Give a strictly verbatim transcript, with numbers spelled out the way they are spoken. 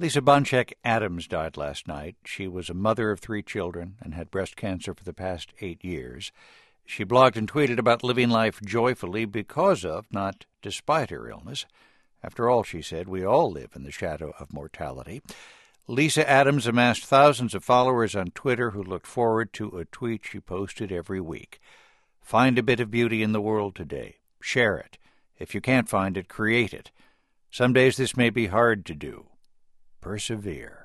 Lisa Boncheck Adams died last night. She was a mother of three children and had breast cancer for the past eight years. She blogged and tweeted about living life joyfully because of, not despite her illness. After all, she said, we all live in the shadow of mortality. Lisa Adams amassed thousands of followers on Twitter who looked forward to a tweet she posted every week. Find a bit of beauty in the world today. Share it. If you can't find it, create it. Some days this may be hard to do. Persevere.